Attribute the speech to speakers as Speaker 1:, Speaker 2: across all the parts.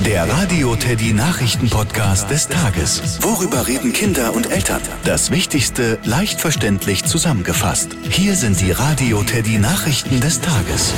Speaker 1: Der Radio Teddy Nachrichten-Podcast des Tages. Worüber reden Kinder und Eltern? Das Wichtigste leicht verständlich zusammengefasst. Hier sind die Radio Teddy Nachrichten des Tages.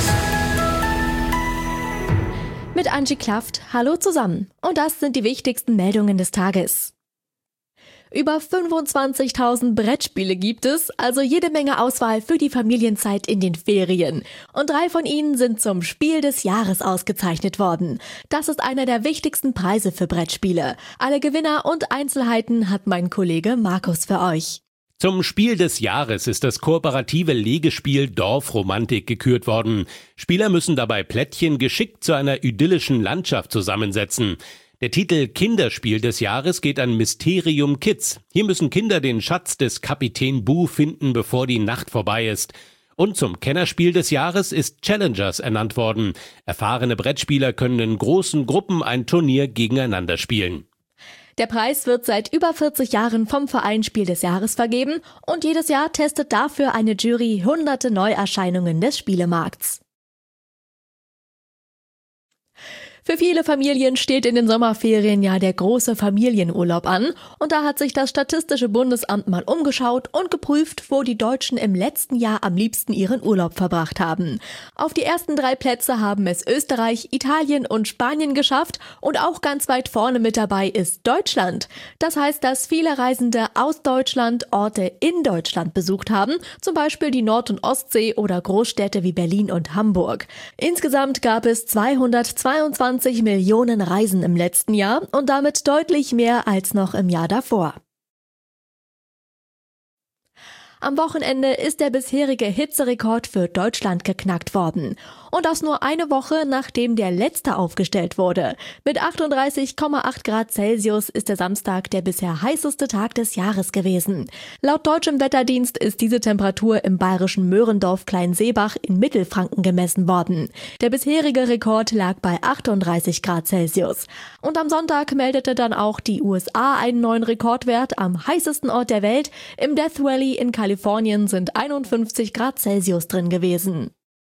Speaker 2: Mit Angie Klaft, hallo zusammen. Und das sind die wichtigsten Meldungen des Tages. Über 25.000 Brettspiele gibt es, also jede Menge Auswahl für die Familienzeit in den Ferien. Und 3 von ihnen sind zum Spiel des Jahres ausgezeichnet worden. Das ist einer der wichtigsten Preise für Brettspiele. Alle Gewinner und Einzelheiten hat mein Kollege Markus für euch.
Speaker 3: Zum Spiel des Jahres ist das kooperative Legespiel Dorfromantik gekürt worden. Spieler müssen dabei Plättchen geschickt zu einer idyllischen Landschaft zusammensetzen. Der Titel Kinderspiel des Jahres geht an Mysterium Kids. Hier müssen Kinder den Schatz des Kapitän Boo finden, bevor die Nacht vorbei ist. Und zum Kennerspiel des Jahres ist Challengers ernannt worden. Erfahrene Brettspieler können in großen Gruppen ein Turnier gegeneinander spielen.
Speaker 2: Der Preis wird seit über 40 Jahren vom Verein Spiel des Jahres vergeben und jedes Jahr testet dafür eine Jury hunderte Neuerscheinungen des Spielemarkts. Für viele Familien steht in den Sommerferien ja der große Familienurlaub an und da hat sich das Statistische Bundesamt mal umgeschaut und geprüft, wo die Deutschen im letzten Jahr am liebsten ihren Urlaub verbracht haben. Auf die ersten 3 Plätze haben es Österreich, Italien und Spanien geschafft und auch ganz weit vorne mit dabei ist Deutschland. Das heißt, dass viele Reisende aus Deutschland Orte in Deutschland besucht haben, zum Beispiel die Nord- und Ostsee oder Großstädte wie Berlin und Hamburg. Insgesamt gab es 222 Millionen Reisen im letzten Jahr und damit deutlich mehr als noch im Jahr davor. Am Wochenende ist der bisherige Hitzerekord für Deutschland geknackt worden. Und das nur eine Woche, nachdem der letzte aufgestellt wurde. Mit 38,8 Grad Celsius ist der Samstag der bisher heißeste Tag des Jahres gewesen. Laut deutschem Wetterdienst ist diese Temperatur im bayerischen Möhrendorf Kleinseebach in Mittelfranken gemessen worden. Der bisherige Rekord lag bei 38 Grad Celsius. Und am Sonntag meldete dann auch die USA einen neuen Rekordwert am heißesten Ort der Welt. Im Death Valley in Kalifornien sind 51 Grad Celsius drin gewesen.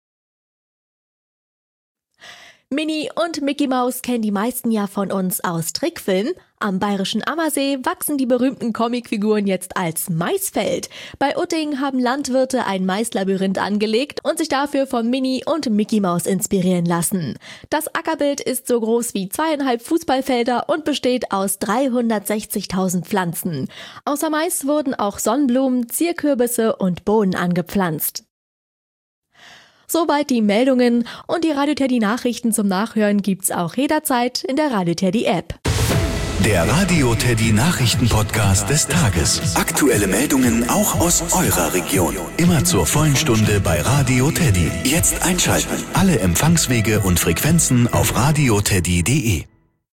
Speaker 2: Minnie und Mickey Maus kennen die meisten ja von uns aus Trickfilmen. Am bayerischen Ammersee wachsen die berühmten Comicfiguren jetzt als Maisfeld. Bei Utting haben Landwirte ein Maislabyrinth angelegt und sich dafür von Minnie und Mickey Maus inspirieren lassen. Das Ackerbild ist so groß wie 2,5 Fußballfelder und besteht aus 360.000 Pflanzen. Außer Mais wurden auch Sonnenblumen, Zierkürbisse und Bohnen angepflanzt. Soweit die Meldungen und die Radio Teddy Nachrichten zum Nachhören gibt's auch jederzeit in der Radio Teddy App.
Speaker 1: Der Radio Teddy Nachrichten-Podcast des Tages. Aktuelle Meldungen auch aus eurer Region. Immer zur vollen Stunde bei Radio Teddy. Jetzt einschalten. Alle Empfangswege und Frequenzen auf radioteddy.de.